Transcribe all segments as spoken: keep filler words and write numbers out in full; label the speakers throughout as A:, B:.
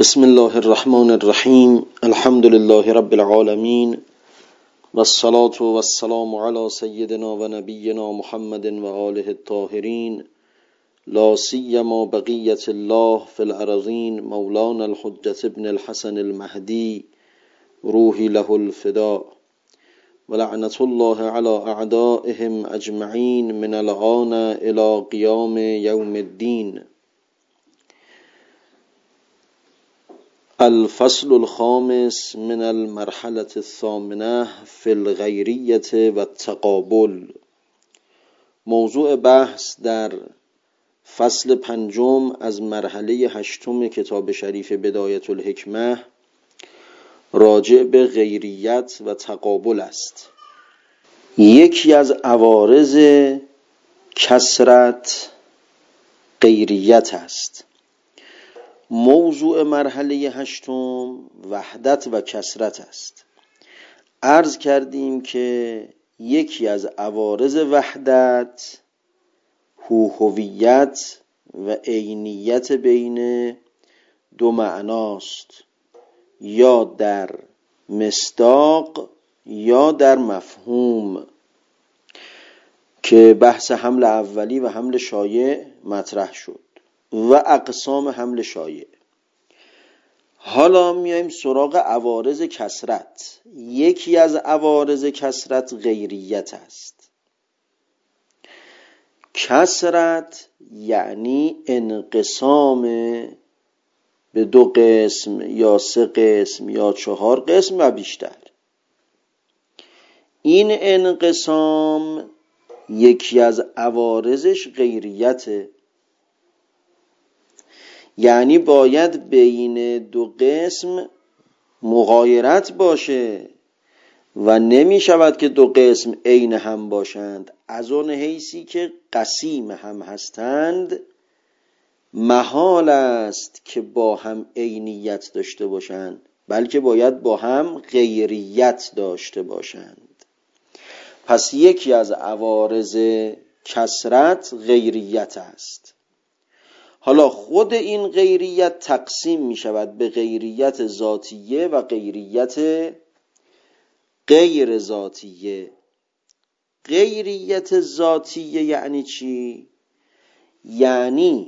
A: بسم الله الرحمن الرحیم. الحمد لله رب العالمین و الصلاة و السلام علی سیدنا و نبینا محمد و آله الطاهرین، لا سیما بقیت الله فی الارضین، مولانا الحجة ابن الحسن المهدی روحی له الفدا، و لعنت الله علی اعدائهم اجمعین من الآن الی قیام یوم الدین. الفصل الخامس من المرحلة الثامنة في الغیریة و التقابل. موضوع بحث در فصل پنجم از مرحله هشتم کتاب شریف بدایة الحکمة راجع به غیریت و تقابل است. یکی از عوارض کثرت غیریت است. موضوع مرحله هشتم وحدت و کثرت است. عرض کردیم که یکی از عوارض وحدت هویت و عینیت بین دو معناست، یا در مصداق یا در مفهوم، که بحث حمل اولی و حمل شایع مطرح شد و اقسام حمل شایع. حالا میایم سراغ عوارض کثرت. یکی از عوارض کثرت غیریت است. کثرت یعنی انقسام به دو قسم یا سه قسم یا چهار قسم و بیشتر. این انقسام یکی از عوارضش غیریته، یعنی باید بین دو قسم مغایرت باشه و نمی شود که دو قسم عین هم باشند. از آن حیثی که قسیم هم هستند محال است که با هم عینیت داشته باشند، بلکه باید با هم غیریت داشته باشند. پس یکی از عوارض کثرت غیریت است. حالا خود این غیریت تقسیم می شود به غیریت ذاتیه و غیریت غیر ذاتیه. غیریت ذاتیه یعنی چی؟ یعنی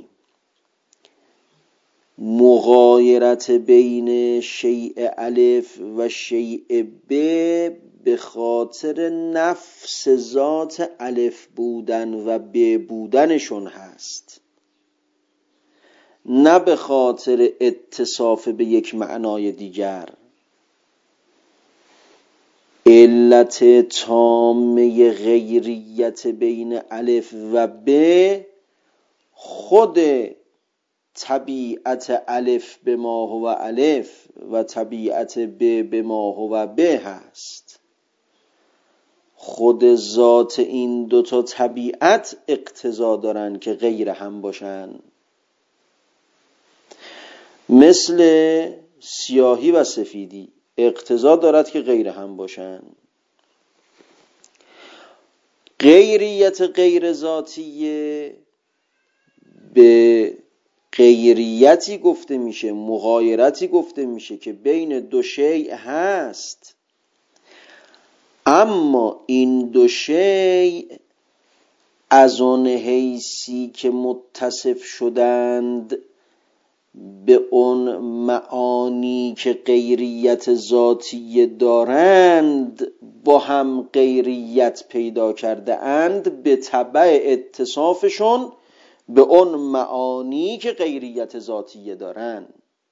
A: مغایرت بین شیء الف و شیء ب به خاطر نفس ذات الف بودن و ب بودنشون هست، نه به خاطر اتصاف به یک معنای دیگر. علت تامه غیریت بین الف و ب خود طبیعت الف به ما هو الف و طبیعت ب به ما هو ب هست. خود ذات این دوتا طبیعت اقتضا دارن که غیر هم باشن، مثل سیاهی و سفیدی اقتضا دارد که غیر هم باشند. غیریت غیر ذاتیه به غیریتی گفته میشه، مغایرتی گفته میشه که بین دو شیء هست، اما این دو شیء از آن حیثی که متصف شدند به اون معانی که غیریت ذاتیه دارند با هم غیریت پیدا کرده اند، به تبع اتصافشون به اون معانی که غیریت ذاتیه دارند.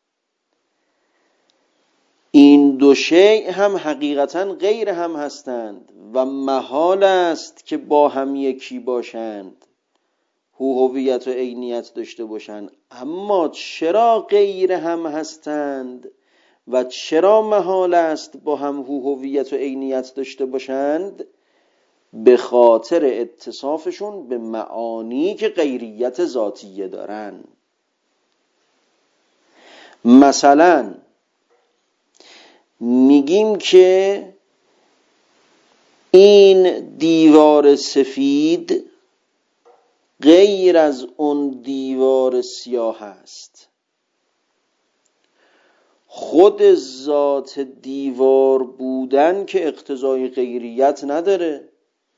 A: این دو شیء هم حقیقتا غیر هم هستند و محال است که با هم یکی باشند، هویت و عینیت داشته باشند. اما چرا غیر هم هستند و چرا محال است با هم هویت و عینیت داشته باشند؟ به خاطر اتصافشون به معانی که غیریت ذاتیه دارن. مثلا میگیم که این دیوار سفید غیر از اون دیوار سیاه است. خود ذات دیوار بودن که اقتضای غیریت نداره،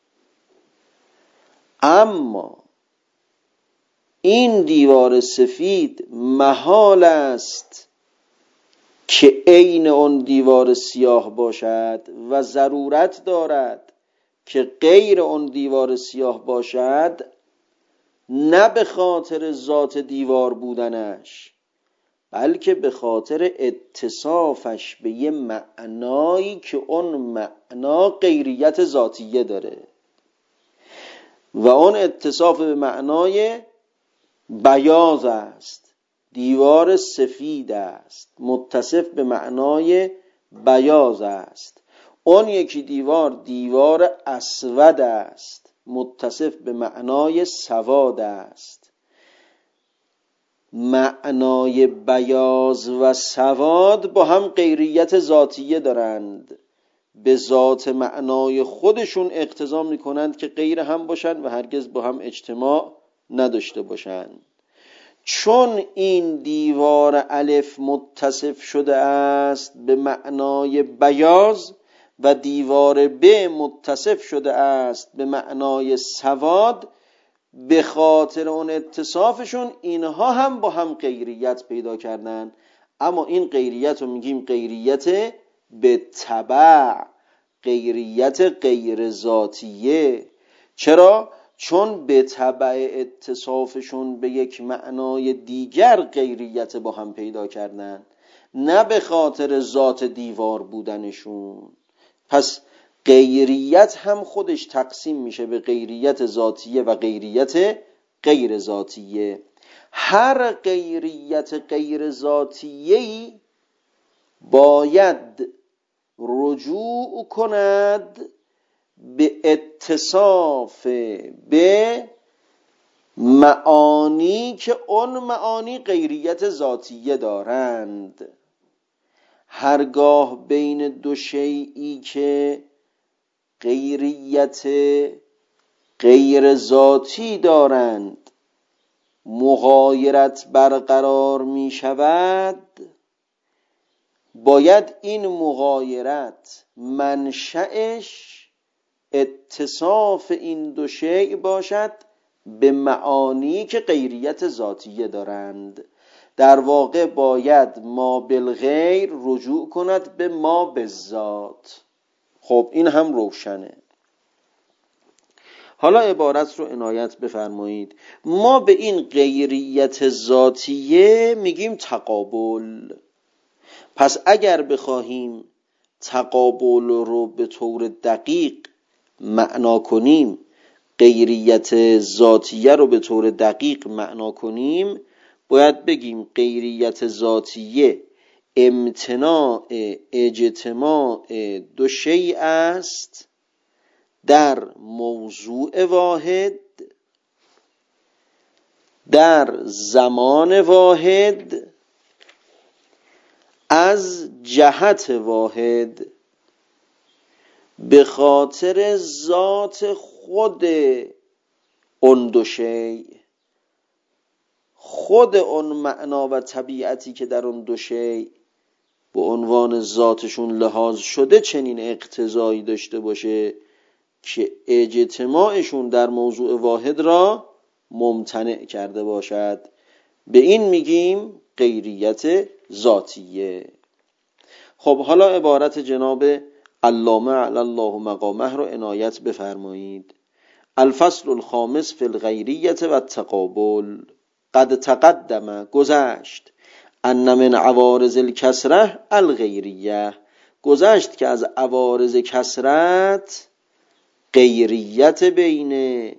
A: اما این دیوار سفید محال است که عین آن دیوار سیاه باشد و ضرورت دارد که غیر آن دیوار سیاه باشد، نه به خاطر ذات دیوار بودنش بلکه به خاطر اتصافش به یه معنایی که اون معنا غیریت ذاتیه داره و اون اتصاف به معنای بیاض است. دیوار سفید است، متصف به معنای بیاض است. اون یکی دیوار دیوار اسود است، متصف به معنای سواد است. معنای بیاض و سواد با هم غیریت ذاتیه دارند، به ذات معنای خودشون اقتضا میکنند که غیر هم باشند و هرگز با هم اجتماع نداشته باشند. چون این دیوار الف متصف شده است به معنای بیاض و دیوار ب متصف شده است به معنای سواد، به خاطر اون اتصافشون اینها هم با هم غیریت پیدا کردن. اما این غیریت رو میگیم غیریت به تبع، غیریت غیر ذاتیه. چرا؟ چون به تبع اتصافشون به یک معنای دیگر غیریت با هم پیدا کردن، نه به خاطر ذات دیوار بودنشون. پس غیریت هم خودش تقسیم میشه به غیریت ذاتیه و غیریت غیر ذاتیه. هر غیریت غیر ذاتیه‌ای باید رجوع کند به اتصاف به معانی که اون معانی غیریت ذاتیه دارند. هرگاه بین دو شیئی که غیریت غیر ذاتی دارند مغایرت برقرار می شود، باید این مغایرت منشأش اتصاف این دو شیء باشد به معانی که غیریت ذاتیه دارند. در واقع باید ما بالغیر رجوع کند به ما بالذات. خب این هم روشنه. حالا عبارت رو عنایت بفرمایید. ما به این غیریت ذاتیه میگیم تقابل. پس اگر بخواهیم تقابل رو به طور دقیق معنا کنیم، غیریت ذاتیه رو به طور دقیق معنا کنیم، باید بگیم غیریت ذاتیه امتناع اجتماع دو شیء است در موضوع واحد، در زمان واحد، از جهت واحد، به خاطر ذات خود اون دو شیء، خود اون معنا و طبیعتی که در اون دو شیء به عنوان ذاتشون لحاظ شده چنین اقتضایی داشته باشه که اجتماعشون در موضوع واحد را ممتنع کرده باشد. به این میگیم غیریت ذاتیه. خب حالا عبارت جناب علامه علی الله مقامه رو عنایت بفرمایید. الفصل الخامس فی الغیریت و التقابل. قد تقدم گذشت ان من عوارض الکسره الغیریه، گذشت که از عوارض کسرت غیریت بین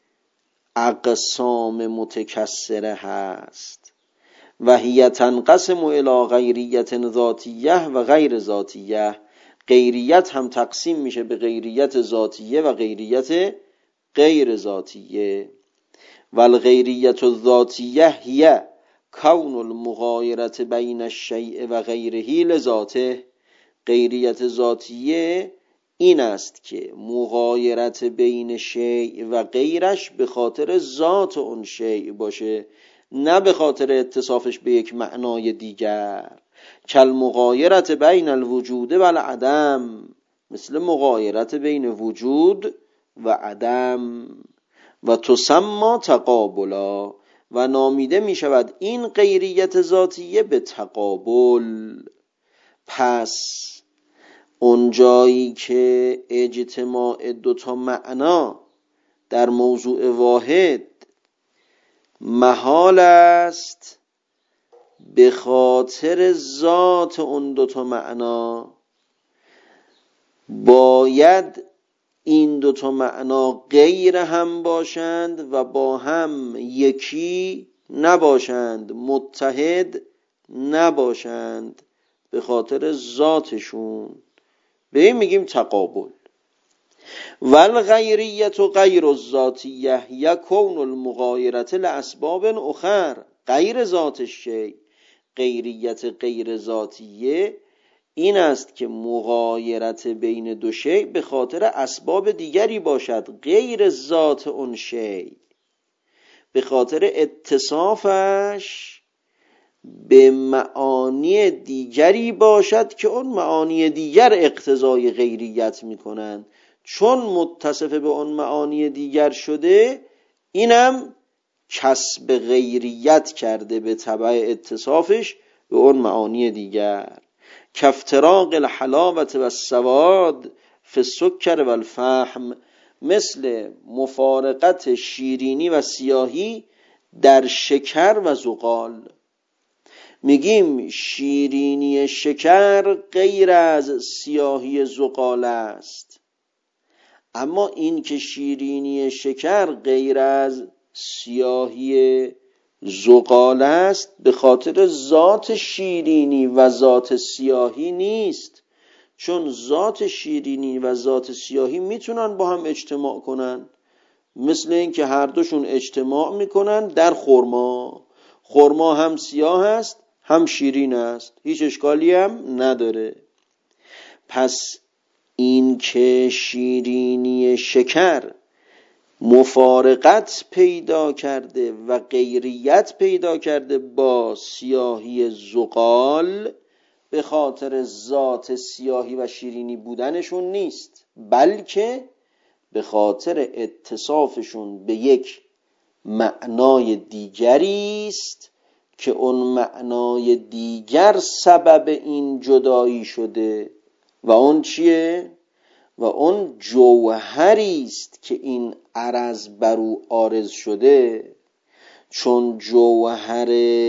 A: اقسام متکسره هست. و هی تنقسم الی غیریت ذاتیه و غیر ذاتیه، غیریت هم تقسیم میشه به غیریت ذاتیه و غیریت غیر ذاتیه. و الغیریت الذاتیه هی کون المغایرت بین الشیء و غیره لذاته، غیریت ذاتیه این است که مغایرت بین شیء و غیرش به خاطر ذات اون شیء باشه نه به خاطر اتصافش به یک معنای دیگر. کل مغایرت بین الوجود و العدم، مثل مغایرت بین وجود و عدم. و تسمى تقابلا، و نامیده می شود این غیریت ذاتیه به تقابل. پس اونجایی که اجتماع دوتا معنا در موضوع واحد محال است به خاطر ذات اون دوتا معنا، باید این دوتا معنا غیر هم باشند و با هم یکی نباشند، متحد نباشند به خاطر ذاتشون. به این میگیم تقابل. والغیریت غیر الذاتیه یکون المغایرت لاسباب اخر. غیر ذات شی، غیریت غیر ذاتیه این است که مغایرت بین دو شی به خاطر اسباب دیگری باشد غیر ذات اون شی، به خاطر اتصافش به معانی دیگری باشد که اون معانی دیگر اقتضای غیریت میکنند. چون متصف به اون معانی دیگر شده، اینم کسب غیریت کرده به تبع اتصافش به اون معانی دیگر. کافتراق الحلاوة و السواد فی السکر و الفحم، مثل مفارقت شیرینی و سیاهی در شکر و زغال. میگیم شیرینی شکر غیر از سیاهی زغال است، اما این که شیرینی شکر غیر از سیاهی زغال است به خاطر ذات شیرینی و ذات سیاهی نیست، چون ذات شیرینی و ذات سیاهی میتونن با هم اجتماع کنن، مثل این که هر دوشون اجتماع میکنن در خرما. خرما هم سیاه است هم شیرین است، هیچ اشکالی هم نداره. پس این که شیرینی شکر مفارقت پیدا کرده و غیریت پیدا کرده با سیاهی زغال به خاطر ذات سیاهی و شیرینی بودنشون نیست، بلکه به خاطر اتصافشون به یک معنای دیگری است که اون معنای دیگر سبب این جدایی شده. و اون چیه؟ و اون جوهری است که این عرض بر او عارض شده. چون جوهر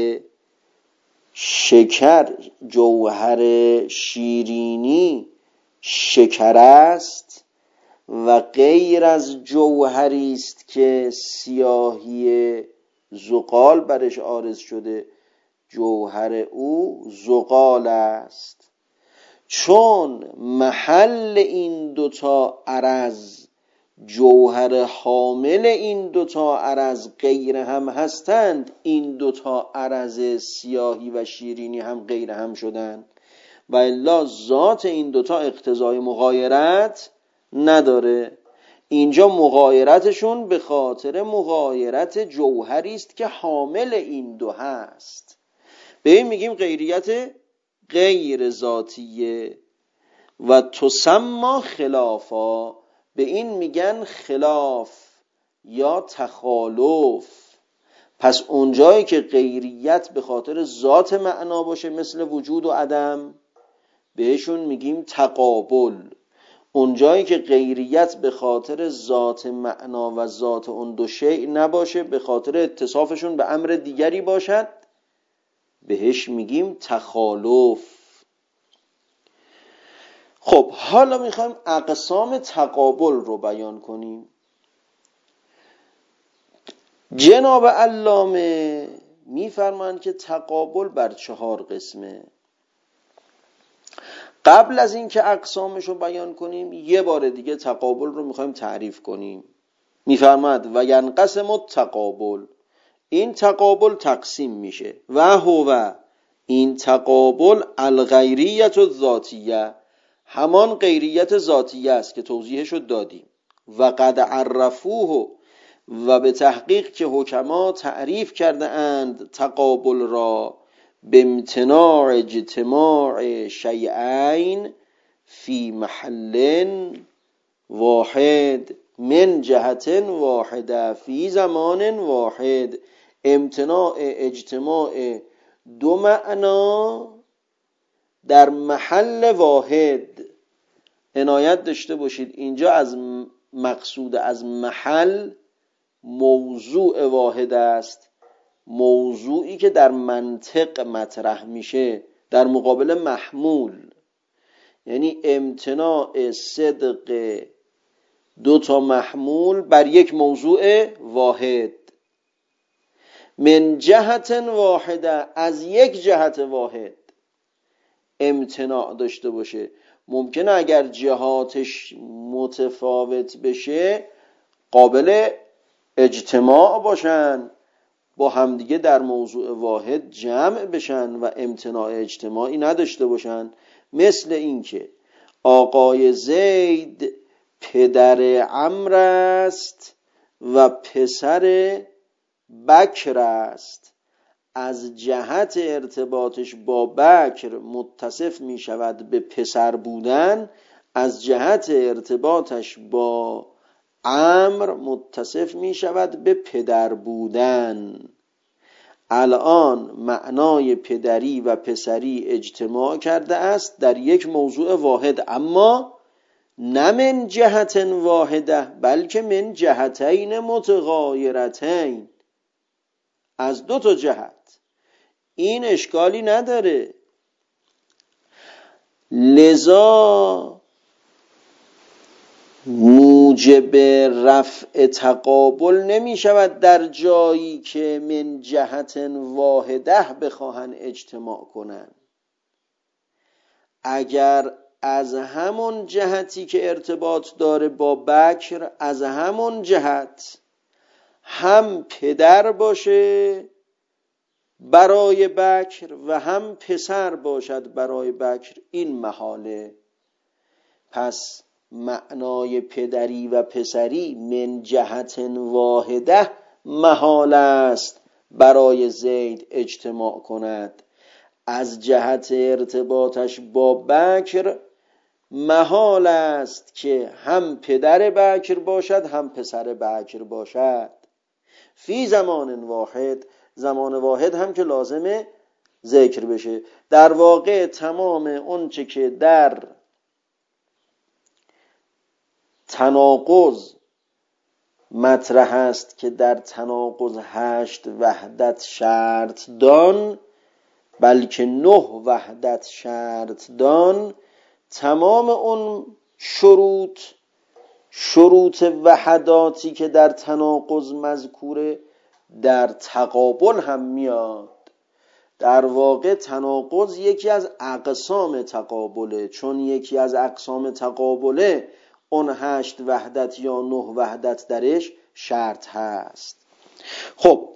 A: شکر، جوهر شیرینی شکر است و غیر از جوهری است که سیاهی زغال برش عارض شده، جوهر او زغال است. چون محل این دوتا عرض، جوهر حامل این دوتا عرض غیر هم هستند، این دوتا عرض سیاهی و شیرینی هم غیر هم شدند و الا ذات این دوتا اقتضای مغایرت نداره. اینجا مغایرتشون به خاطر مغایرت جوهری است که حامل این دو هست. به این میگیم غیریت غیر ذاتیه. و تسمى خلافا، به این میگن خلاف یا تخالف. پس اونجایی که غیریت به خاطر ذات معنا باشه مثل وجود و عدم بهشون میگیم تقابل. اونجایی که غیریت به خاطر ذات معنا و ذات اون دو شیء نباشه، به خاطر اتصافشون به امر دیگری باشد، بهش میگیم تخالف. خب حالا میخوایم اقسام تقابل رو بیان کنیم. جناب علامه میفرمایند که تقابل بر چهار قسمه. قبل از این که اقسامش رو بیان کنیم یه بار دیگه تقابل رو میخوایم تعریف کنیم. میفرماید و ینقسم التقابل، این تقابل تقسیم میشه. و هو، این تقابل الغیریت الذاتیه، همان غیریت ذاتیه است که توضیحش رو دادیم. و قد عرفوه، و به تحقیق که حکما تعریف کرده اند تقابل را به امتناع اجتماع شیئین فی محل واحد من جهت واحده فی زمان واحد. امتناع اجتماع دو معنا در محل واحد. عنایت داشته باشید اینجا از مقصود از محل موضوع واحد است، موضوعی که در منطق مطرح میشه در مقابل محمول، یعنی امتناع صدق دو تا محمول بر یک موضوع واحد. من جهت واحده، از یک جهت واحد امتناع داشته باشه. ممکنه اگر جهاتش متفاوت بشه قابل اجتماع باشن، با همدیگه در موضوع واحد جمع بشن و امتناع اجتماعی نداشته باشن. مثل این که آقای زید پدر عمرو است و پسر بکر است، از جهت ارتباطش با بکر متصف می شود به پسر بودن، از جهت ارتباطش با عمرو متصف می شود به پدر بودن. الان معنای پدری و پسری اجتماع کرده است در یک موضوع واحد، اما نه من جهت واحده بلکه من جهتین متغایرتین، از دو تا جهت. این اشکالی نداره. لذا موجب رفع تقابل نمی شود در جایی که من جهت واحده بخواهن اجتماع کنن. اگر از همون جهتی که ارتباط داره با بکر، از همون جهت هم پدر باشه برای بکر و هم پسر باشد برای بکر، این محاله. پس معنای پدری و پسری من جهت واحده محال است برای زید اجتماع کند، از جهت ارتباطش با بکر محال است که هم پدر بکر باشد هم پسر بکر باشد. فی زمان واحد، زمان واحد هم که لازمه ذکر بشه. در واقع تمام اون چه که در تناقض مطرح است که در تناقض هشت وحدت شرط دان بلکه نه وحدت شرط دان، تمام اون شروط شروط وحداتی که در تناقض مذکوره در تقابل هم میاد. در واقع تناقض یکی از اقسام تقابله، چون یکی از اقسام تقابله اون هشت وحدت یا نه وحدت درش شرط هست. خب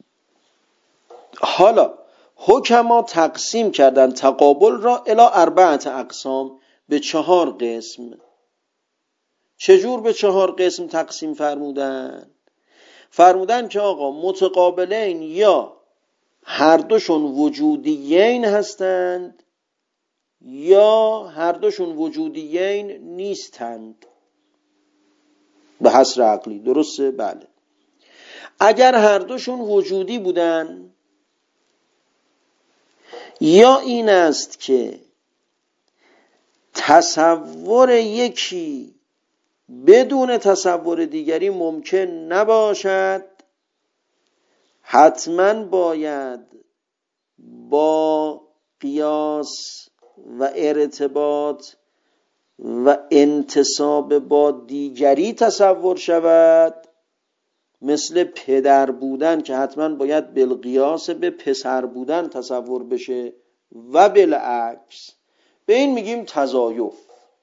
A: حالا حکما تقسیم کردن تقابل را الی اربعت اقسام، به چهار قسم. چجور به چهار قسم تقسیم فرمودن؟ فرمودن که آقا متقابلین یا هر دوشون وجودیین هستند یا هر دوشون وجودیین نیستند به حصر عقلی. درسته؟ بله. اگر هر دوشون وجودی بودن، یا این است که تصور یکی بدون تصور دیگری ممکن نباشد، حتما باید با قیاس و ارتباط و انتساب با دیگری تصور شود. مثل پدر بودن که حتما باید بالقیاس به پسر بودن تصور بشه و بالعکس. به این میگیم تضایف.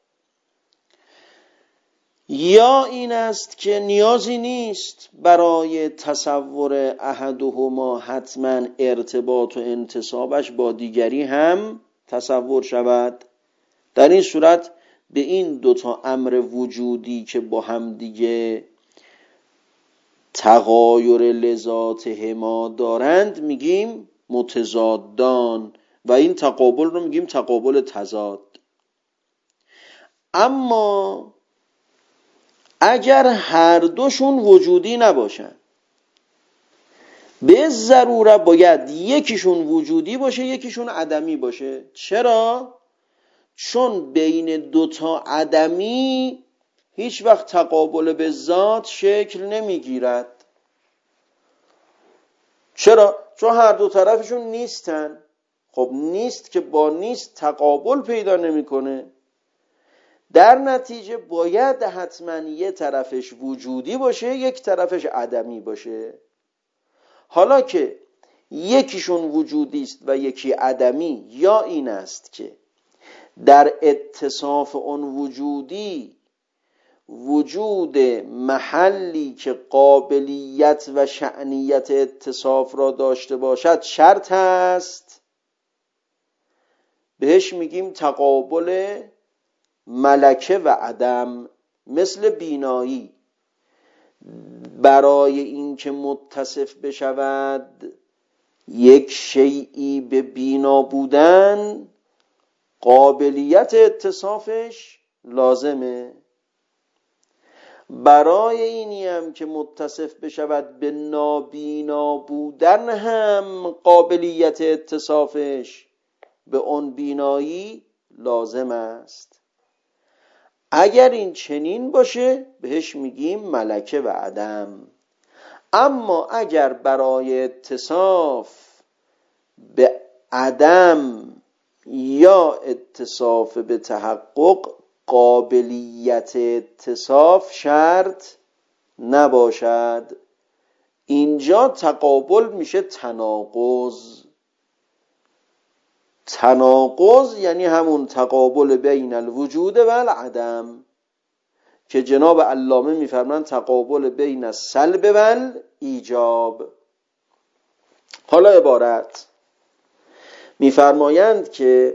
A: یا این است که نیازی نیست برای تصور احدهما حتما ارتباط و انتسابش با دیگری هم تصور شود. در این صورت به این دوتا امر وجودی که با هم دیگه تغایر لذاتهما دارند میگیم متضادان و این تقابل رو میگیم تقابل تضاد. اما اگر هر دوشون وجودی نباشن، به ضرورت باید یکیشون وجودی باشه یکیشون عدمی باشه. چرا؟ چون بین دوتا عدمی هیچ وقت تقابل به ذات شکل نمیگیرد. چرا؟ چون هر دو طرفشون نیستن. خب نیست که با نیست تقابل پیدا نمیکنه. در نتیجه باید حتما یه طرفش وجودی باشه یک طرفش عدمی باشه. حالا که یکیشون وجودی است و یکی عدمی، یا این است که در اتصاف اون وجودی وجود محلی که قابلیت و شأنیت اتصاف را داشته باشد شرط است، بهش میگیم تقابل ملکه و عدم. مثل بینایی، برای اینکه متصف بشود یک شیئی به بینا بودن قابلیت اتصافش لازمه. برای اینی هم که متصف بشود به نابینا بودن هم قابلیت اتصافش به اون بینایی لازم است. اگر این چنین باشه بهش میگیم ملکه و عدم. اما اگر برای اتصاف به عدم یا اتصاف به تحقق قابلیت اتصاف شرط نباشد، اینجا تقابل میشه تناقض. تناقض یعنی همون تقابل بین الوجود و العدم که جناب علامه میفرمایند تقابل بین السلب و الایجاب. حالا عبارت میفرمایند که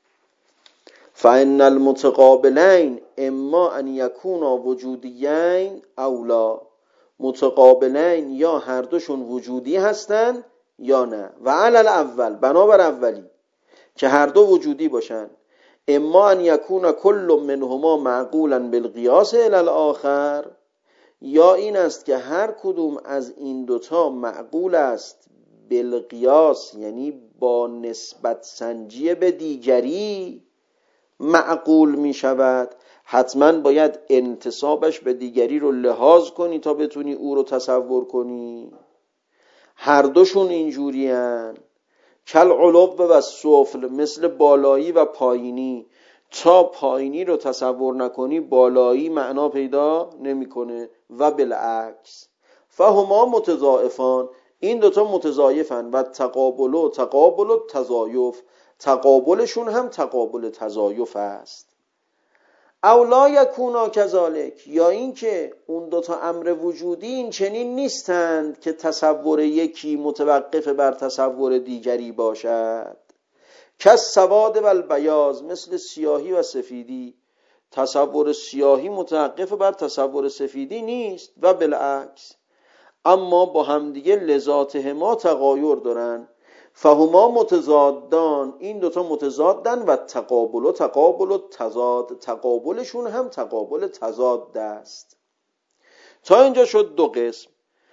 A: فإن المتقابلین اما ان یکونا وجودیین او لا، متقابلین یا هر دوشون وجودی هستن یا نه. و علی الاول، بنابر اولی که هر دو وجودی باشن، اما ان یکون کل منهما معقولا بالقیاس الی الاخر، یا این است که هر کدوم از این دوتا معقول است بالقیاس یعنی با نسبت سنجی به دیگری معقول می شود. حتما باید انتسابش به دیگری رو لحاظ کنی تا بتونی او رو تصور کنی. هر دوشون اینجوری هن. کل علو و سفل، مثل بالایی و پایینی. تا پایینی رو تصور نکنی بالایی معنا پیدا نمیکنه و بالعکس. فهما متضاعفان، این دوتا متضاعفن. و تقابل و تقابل و تضاعف، تقابلشون هم تقابل تضاعف است. اولا یکونا کذالک، یا این که اون دوتا امر وجودی این چنین نیستند که تصور یکی متوقف بر تصور دیگری باشد. کس سواد و البیاض، مثل سیاهی و سفیدی. تصور سیاهی متوقف بر تصور سفیدی نیست و بالعکس، اما با همدیگه لذاتهما تغایر دارن. فهما متضادان، این دوتا متضادن. و تقابل و تقابل و تضاد، تقابلشون هم تقابل تضاد است. تا اینجا شد دو قسم،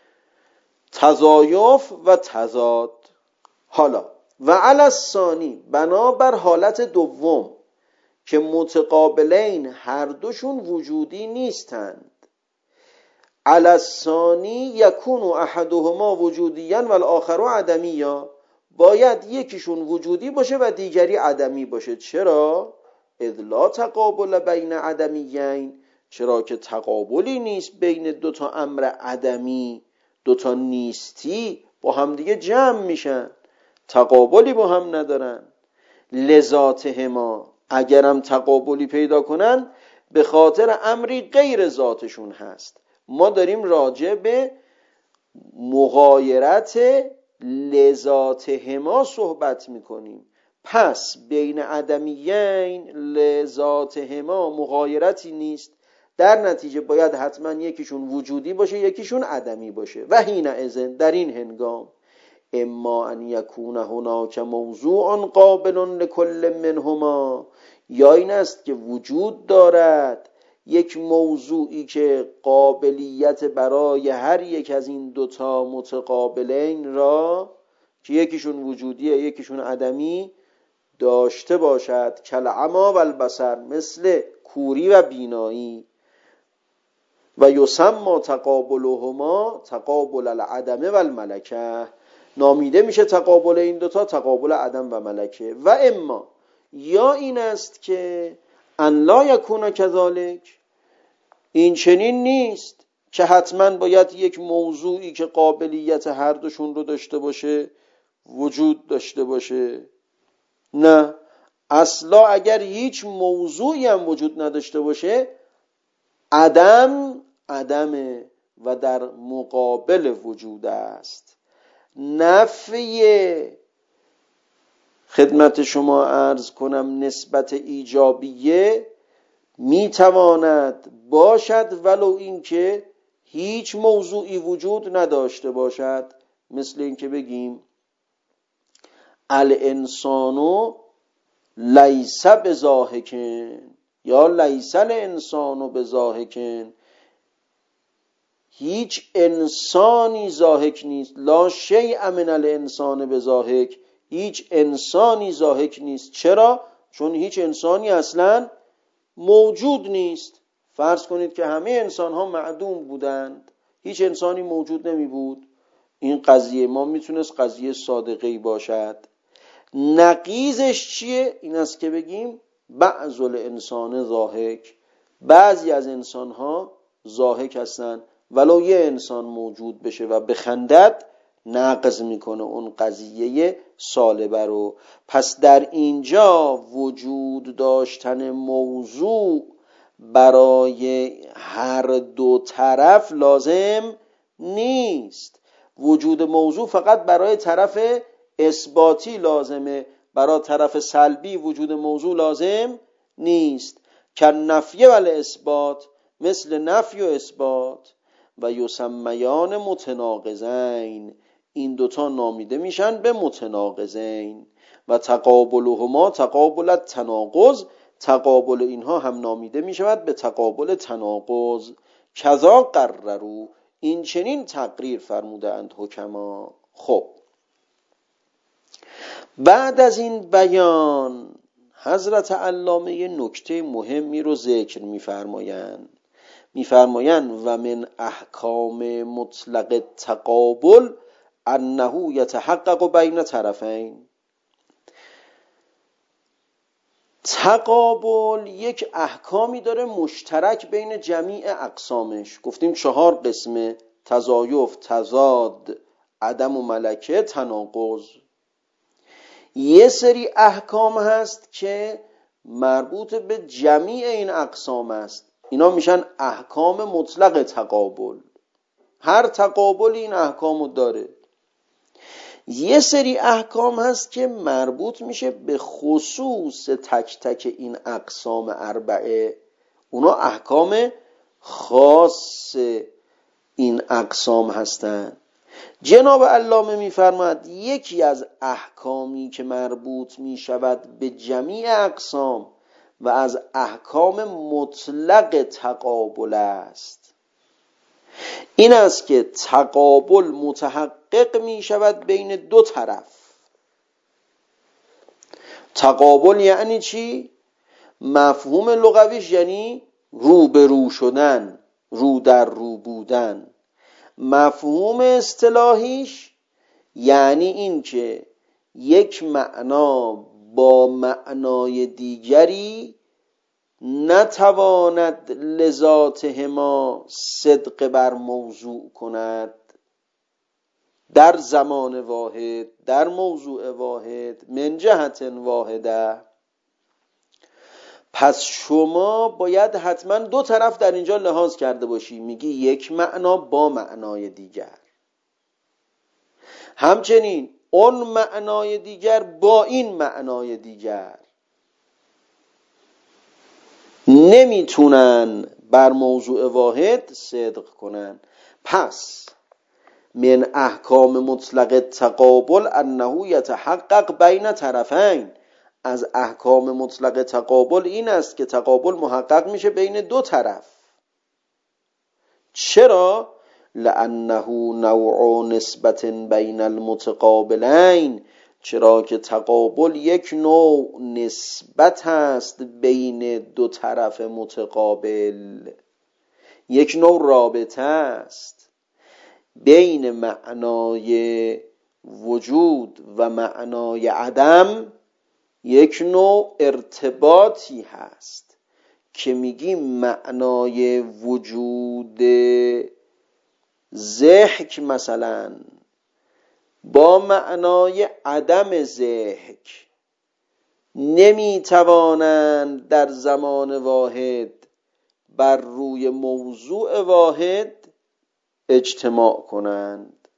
A: تضایف و تضاد. حالا و علی الثانی، بنابر حالت دوم که متقابلین هر دوشون وجودی نیستند، علی الثانی یکون احدهما وجودیا و الاخر عدمیا، باید یکیشون وجودی باشه و دیگری عدمی باشه. چرا؟ اذ لا تقابل بین عدمیین، چرا که تقابلی نیست بین دوتا امر عدمی، دوتا نیستی با هم دیگه جمع میشن، تقابلی با هم ندارن. لذاتهما، اگرم تقابلی پیدا کنن به خاطر امری غیر ذاتشون هست. ما داریم راجع به مغایرت لذاتهما صحبت میکنیم. پس بین عدمیین لذاتهما مغایرتی نیست، در نتیجه باید حتما یکیشون وجودی باشه یکیشون عدمی باشه. و حینئذ در این هنگام اما ان یکون هناک موضوع قابل لکل منهما، یا این است که وجود دارد یک موضوعی که قابلیت برای هر یک از این دوتا متقابلین را که یکیشون وجودیه یکیشون عدمی داشته باشد، کالعمی و البصر، مثل کوری و بینایی. و یسمى تقابلهما تقابل العدم و الملکه، نامیده میشه تقابل این دوتا تقابل عدم و ملکه. و اما یا این است که ان لا یکون کذالک، این چنین نیست که حتما باید یک موضوعی که قابلیت هر دوشون رو داشته باشه وجود داشته باشه. نه، اصلا اگر هیچ موضوعی هم وجود نداشته باشه عدم عدم و در مقابل وجود است. نفی خدمت شما عرض کنم نسبت ایجابیه میتواند باشد ولو اینکه هیچ موضوعی وجود نداشته باشد، مثل اینکه بگیم الانسانو لیس بضاحکن یا لیس الانسانو بضاحکن، هیچ انسانی ضاحک نیست. لا شیء من الانسان بضاحک، هیچ انسانی ضاحک نیست. چرا؟ چون هیچ انسانی اصلا موجود نیست. فرض کنید که همه انسان ها معدوم بودند، هیچ انسانی موجود نمی بود، این قضیه ما میتونست قضیه صادقه‌ای باشد. نقیضش چیه؟ این است که بگیم بعض الانسان ضاحک، بعضی از انسان ها ضاحک هستند ولو یه انسان موجود بشه و بخندد نقض میکنه اون قضیه سالبه رو. پس در اینجا وجود داشتن موضوع برای هر دو طرف لازم نیست. وجود موضوع فقط برای طرف اثباتی لازمه، برای طرف سلبی وجود موضوع لازم نیست. که نفی و اثبات، مثل نفی و اثبات. و یسمیان متناقضین، این دوتا نامیده میشن به متناقضین. و تقابلهما تقابل التناقض، تقابل اینها هم نامیده میشود به تقابل تناقض. کذا قرروا، این چنین تقریر فرموده اند حکما. خب بعد از این بیان حضرت علامه نکته مهمی رو ذکر میفرمایند. میفرمایند و من احکام مطلق تقابل انه یتحقق بین طرفین. تقابل یک احکامی داره مشترک بین جمیع اقسامش. گفتیم چهار قسمه: تضایف، تضاد، عدم و ملکه، تناقض. یه سری احکام هست که مربوط به جمیع این اقسام است، اینا میشن احکام مطلق تقابل. هر تقابل این احکامو داره. یه سری احکام هست که مربوط میشه به خصوص تک تک این اقسام اربعه، اونا احکام خاص این اقسام هستن. جناب علامه میفرماید یکی از احکامی که مربوط میشود به جمیع اقسام و از احکام مطلق تقابل است، این است که تقابل متحقق می شود بین دو طرف. تقابل یعنی چی؟ مفهوم لغویش یعنی رو به رو شدن، رو در رو بودن. مفهوم اصطلاحیش یعنی این که یک معنا با معنای دیگری نتواند لذاتهما صدق بر موضوع کند در زمان واحد، در موضوع واحد، من جهت واحده. پس شما باید حتما دو طرف در اینجا لحاظ کرده باشی. میگی یک معنا با معنای دیگر، همچنین اون معنای دیگر با این معنای دیگر نمیتونن بر موضوع واحد صدق کنن. پس من احکام مطلق تقابل انه یتحقق بین طرفین، از احکام مطلق تقابل این است که تقابل محقق میشه بین دو طرف. چرا؟ لانه نوع نسبت بین المتقابلین، چرا که تقابل یک نوع نسبت است بین دو طرف متقابل، یک نوع رابطه است بین معنای وجود و معنای عدم، یک نوع ارتباطی هست که میگیم معنای وجود ضحک مثلا با معنای عدم ضحک نمیتوانند در زمان واحد بر روی موضوع واحد اجتماع کنند.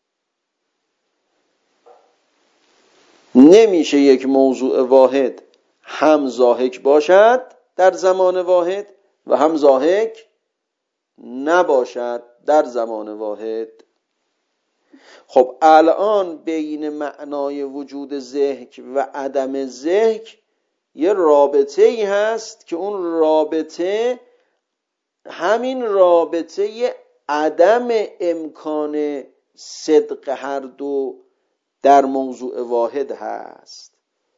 A: نمیشه یک موضوع واحد هم ضاحک باشد در زمان واحد و هم ضاحک نباشد در زمان واحد. خب الان بین معنای وجود ضحک و عدم ضحک یه رابطه ای هست که اون رابطه همین رابطه عدم امکان صدق هر دو در موضوع واحد هست.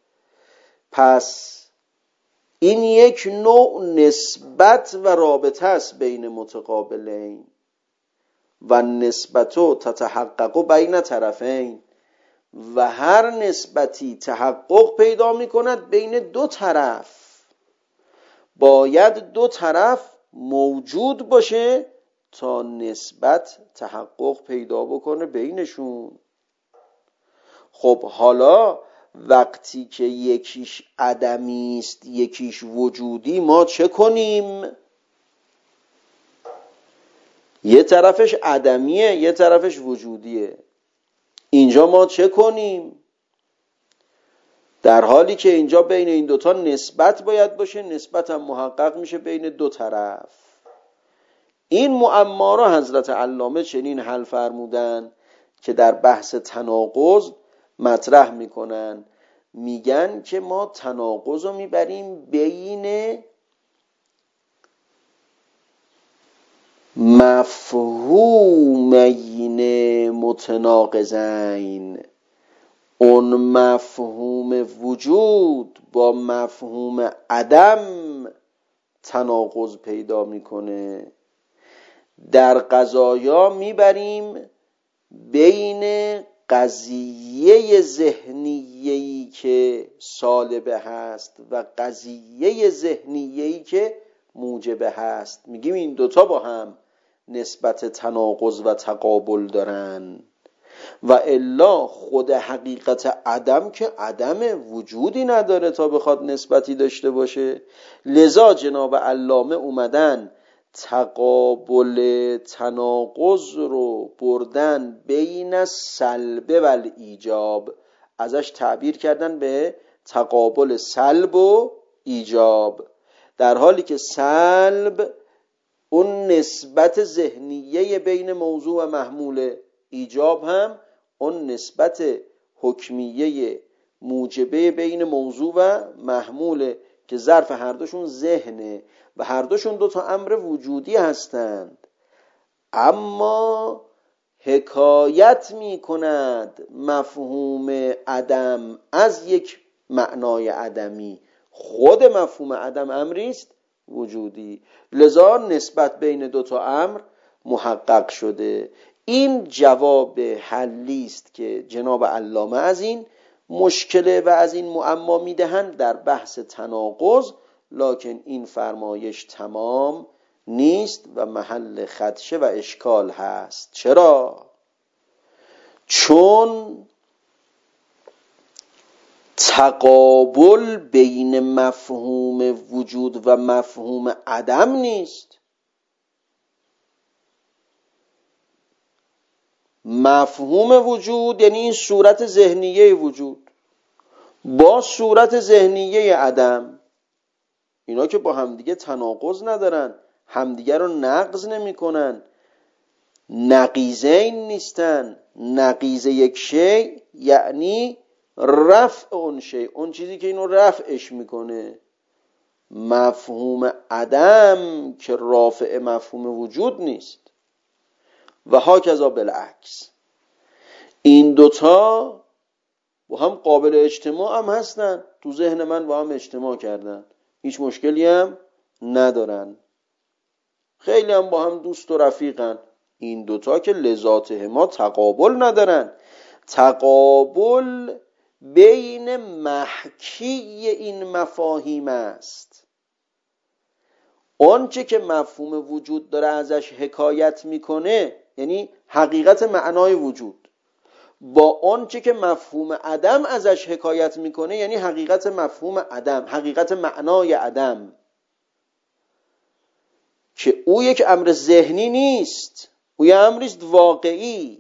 A: پس این یک نوع نسبت و رابطه است بین متقابلین و نسبتو تتحقق بین طرفین، و هر نسبتی تحقق پیدا می کند بین دو طرف. باید دو طرف موجود باشه تا نسبت تحقق پیدا بکنه بینشون. خب حالا وقتی که یکیش عدمی است یکیش وجودی، ما چه کنیم؟ یه طرفش عدمیه یه طرفش وجودیه، اینجا ما چه کنیم؟ در حالی که اینجا بین این دوتا نسبت باید باشه، نسبت هم محقق میشه بین دو طرف. این معما را حضرت علامه چنین حل فرمودن که در بحث تناقض مطرح میکنن، میگن که ما تناقض رو میبریم بین مفهومین متناقضین، اون مفهوم وجود با مفهوم عدم تناقض پیدا میکنه. در قضایا میبریم بین قضیه ذهنیه‌ای که سالبه هست و قضیه ذهنیه‌ای که موجبه هست، میگیم این دوتا با هم نسبت تناقض و تقابل دارن. و الا خود حقیقت عدم که عدم وجودی نداره تا بخواد نسبتی داشته باشه. لذا جناب علامه اومدن تقابل تناقض رو بردن بین سلب و ایجاب، ازش تعبیر کردن به تقابل سلب و ایجاب، در حالی که سلب اون نسبت ذهنیه بین موضوع و محمول، ایجاب هم اون نسبت حکمیه موجبه بین موضوع و محموله که ظرف هر دوشون ذهنه و هر دوشون دو تا امر وجودی هستند. اما حکایت می کند مفهوم عدم از یک معنای عدمی، خود مفهوم عدم امری است وجودی، لذا نسبت بین دو تا امر محقق شده. این جواب حلی است که جناب علامه از این مشکله و از این معما میدهند در بحث تناقض، لکن این فرمایش تمام نیست و محل خدشه و اشکال هست. چرا؟ چون تقابل بین مفهوم وجود و مفهوم عدم نیست. مفهوم وجود یعنی این صورت ذهنیه وجود با صورت ذهنیه عدم، اینا که با هم دیگه تناقض ندارن، همدیگر رو نقض نمی کنن، نقیضین نیستن. نقیض یک شی یعنی رفع اون شی، اون چیزی که اینو رفعش میکنه. مفهوم عدم که رافع مفهوم وجود نیست و هاکذا بالعکس. این دوتا با هم قابل اجتماع هم هستن، تو ذهن من با هم اجتماع کردن، هیچ مشکلی هم ندارن، خیلی هم با هم دوست و رفیقن. این دوتا که لذاته ما تقابل ندارن. تقابل بین محکی این مفاهیم است. آنچه که مفهوم وجود داره ازش حکایت میکنه، یعنی حقیقت معنای وجود، با آنچه که مفهوم عدم ازش حکایت میکنه، یعنی حقیقت مفهوم عدم، حقیقت معنای عدم، که او یک امر ذهنی نیست، او یک امریست واقعی.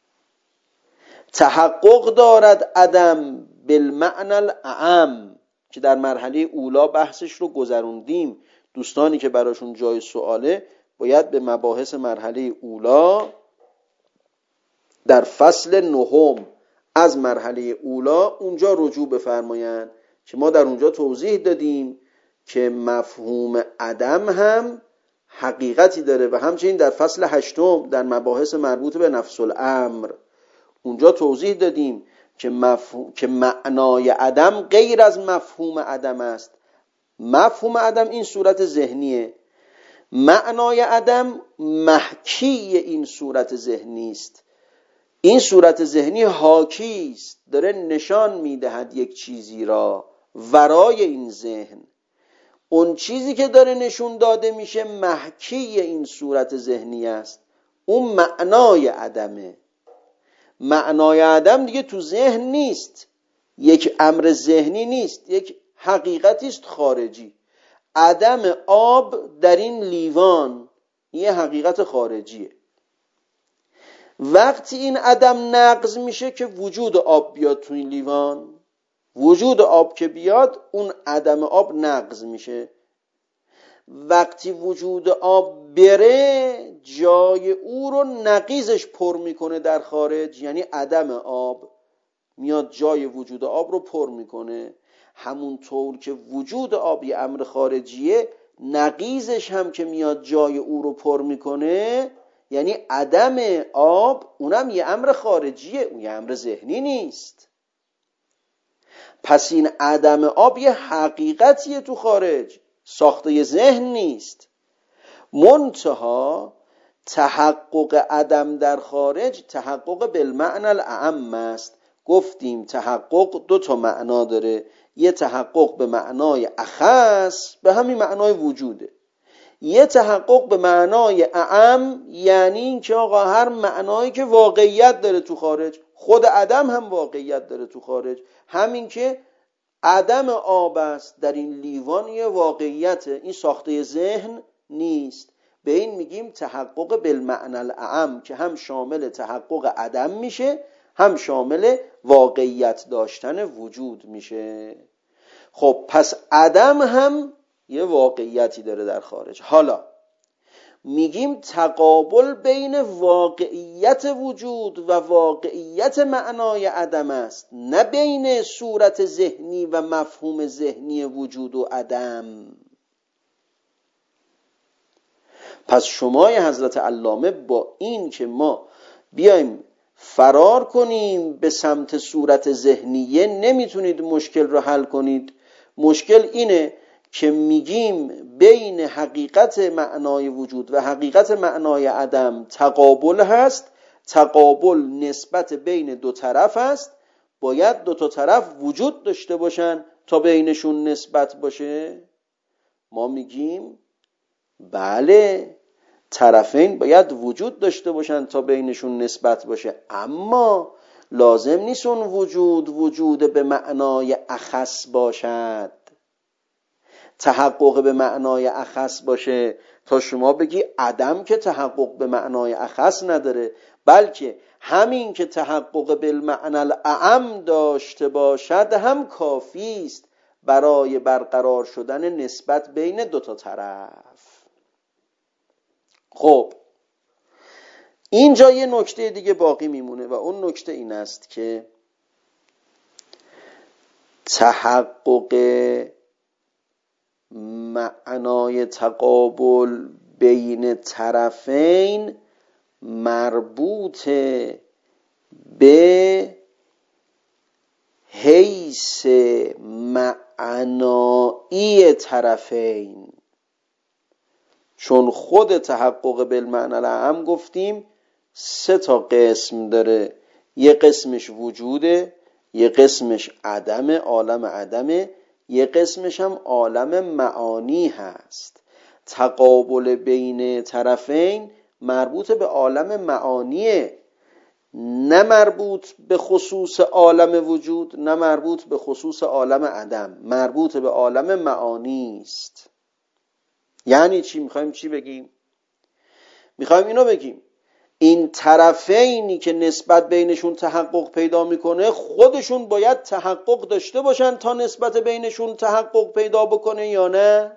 A: تحقق دارد عدم بالمعنى الاعم که در مرحله اولا بحثش رو گذروندیم. دوستانی که براشون جای سواله باید به مباحث مرحله اولا در فصل نهم از مرحله اولا اونجا رجوع بفرمایند که ما در اونجا توضیح دادیم که مفهوم عدم هم حقیقتی داره و همچنین در فصل هشتم در مباحث مربوط به نفس الامر اونجا توضیح دادیم که مفهوم که معنای عدم غیر از مفهوم عدم است. مفهوم عدم این صورت ذهنیه، معنای عدم محکی این صورت ذهنی است. این صورت ذهنی حاکی است، داره نشان میدهد یک چیزی را ورای این ذهن. اون چیزی که داره نشون داده میشه محکی این صورت ذهنی است، اون معنای عدمه. معنای عدم دیگه تو ذهن نیست، یک امر ذهنی نیست، یک حقیقتی است خارجی. عدم آب در این لیوان یه حقیقت خارجیه. وقتی این عدم نقض میشه که وجود آب بیاد تو این لیوان، وجود آب که بیاد اون عدم آب نقض میشه. وقتی وجود آب بره جای او رو نقیضش پر میکنه در خارج، یعنی عدم آب میاد جای وجود آب رو پر میکنه. همون طور که وجود آب یه امر خارجیه، نقیضش هم که میاد جای او رو پر میکنه یعنی عدم آب، اونم یه امر خارجیه، اون یه امر ذهنی نیست. پس این عدم آب یه حقیقتیه تو خارج، ساخته ذهن نیست. منتها تحقق عدم در خارج تحقق بالمعنى الاعم است. گفتیم تحقق دو تا معنا داره، یه تحقق به معنای اخص، به همین معنای وجوده، یه تحقق به معنای اعم، یعنی این که آقا هر معنایی که واقعیت داره تو خارج، خود عدم هم واقعیت داره تو خارج. همین که عدم آب است در این لیوان یه واقعیته، این ساخته ذهن نیست. به این میگیم تحقق بالمعنى الاعم که هم شامل تحقق عدم میشه هم شامل واقعیت داشتن وجود میشه. خب پس عدم هم یه واقعیتی داره در خارج. حالا میگیم تقابل بین واقعیت وجود و واقعیت معنای عدم است، نه بین صورت ذهنی و مفهوم ذهنی وجود و عدم. پس شمای حضرت علامه با این که ما بیایم فرار کنیم به سمت صورت ذهنیه نمیتونید مشکل رو حل کنید. مشکل اینه که میگیم بین حقیقت معنای وجود و حقیقت معنای عدم تقابل هست. تقابل نسبت بین دو طرف هست، باید دو تا طرف وجود داشته باشن تا بینشون نسبت باشه. ما میگیم بله طرفین باید وجود داشته باشن تا بینشون نسبت باشه، اما لازم نیست اون وجود وجود به معنای اخص باشد، تحقق به معنای اخص باشه تا شما بگی عدم که تحقق به معنای اخص نداره، بلکه همین که تحقق بالمعنى الاعم داشته باشد هم کافی است برای برقرار شدن نسبت بین دو تا طرف. خب اینجا یه نکته دیگه باقی میمونه و اون نکته این است که تحقق معنای تقابل بین طرفین مربوط به حیث معنایی طرفین، چون خود تحقق بالمعنی الاعم گفتیم سه تا قسم داره، یه قسمش وجوده، یه قسمش عدم، عالم عدمه، یه قسمش هم عالم معانی هست. تقابل بین طرفین مربوط به عالم معانیه، نه مربوط به خصوص عالم وجود، نه مربوط به خصوص عالم عدم، مربوط به عالم معانی است. یعنی چی؟ میخوایم چی بگیم؟ میخوایم اینو بگیم این طرفینی که نسبت بینشون تحقق پیدا میکنه خودشون باید تحقق داشته باشن تا نسبت بینشون تحقق پیدا بکنه یا نه؟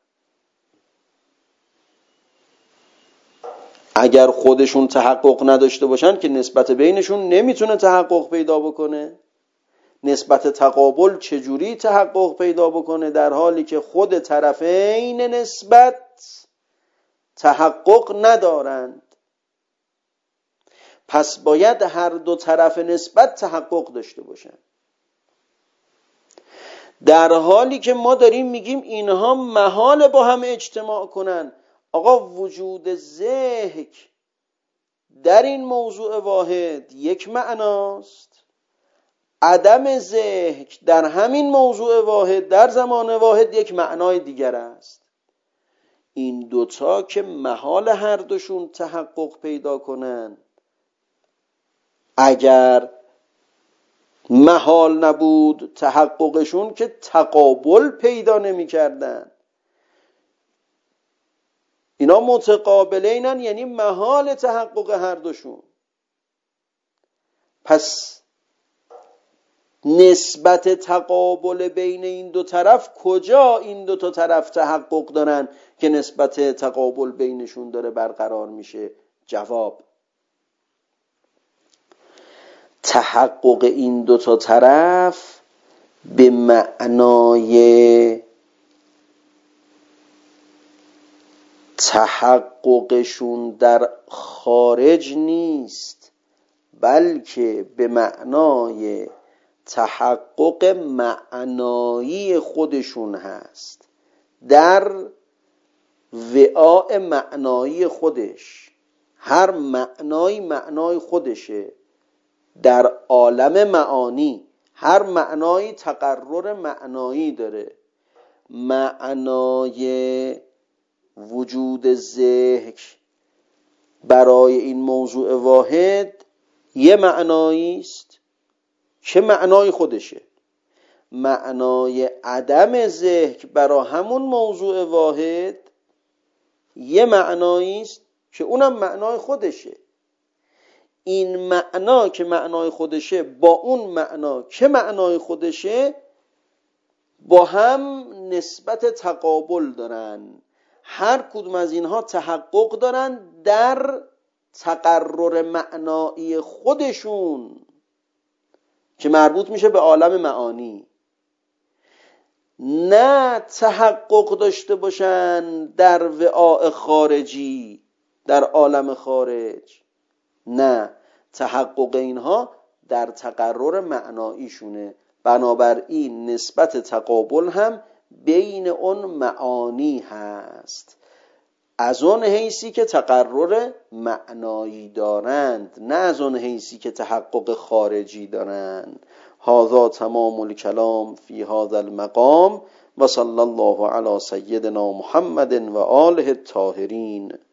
A: اگر خودشون تحقق نداشته باشن که نسبت بینشون نمیتونه تحقق پیدا بکنه. نسبت تقابل چجوری تحقق پیدا بکنه در حالی که خود طرفین نسبت تحقق ندارند؟ پس باید هر دو طرف نسبت تحقق داشته باشن، در حالی که ما داریم میگیم اینها محال با هم اجتماع کنن. آقا وجود ذهن در این موضوع واحد یک معناست، عدم ذهن در همین موضوع واحد در زمان واحد یک معنای دیگر است. این دوتا که محال هر دوشون تحقق پیدا کنن، اگر محال نبود تحققشون که تقابل پیدا نمی کردن. اینا متقابلینن، یعنی محال تحقق هر دوشون. پس نسبت تقابل بین این دو طرف کجا این دو تا طرف تحقق دارن که نسبت تقابل بینشون داره برقرار میشه؟ جواب: تحقق این دو تا طرف به معنای تحققشون در خارج نیست، بلکه به معنای تحقق معنایی خودشون هست، در وعاء معنایی خودش. هر معنایی معنای خودشه در عالم معانی، هر معنایی تقرر معنایی داره. معنای وجود ذهن برای این موضوع واحد یه معنایی است که معنای خودشه. معنای عدم ذهن برای همون موضوع واحد یه معنایی است که اونم معنای خودشه. این معنا که معنای خودشه با اون معنا که معنای خودشه با هم نسبت تقابل دارن. هر کدوم از اینها تحقق دارن در تقرر معنایی خودشون که مربوط میشه به عالم معانی، نه تحقق داشته باشن در وعاء خارجی، در عالم خارج. نه، تحقق اینها در تقرر معناییشونه. بنابراین نسبت تقابل هم بین اون معانی هست، از اون حیثی که تقرر معنایی دارند، نه از اون حیثی که تحقق خارجی دارند. هذا تمام الکلام فی هذا المقام و صلی الله علی سیدنا محمد و آله الطاهرین.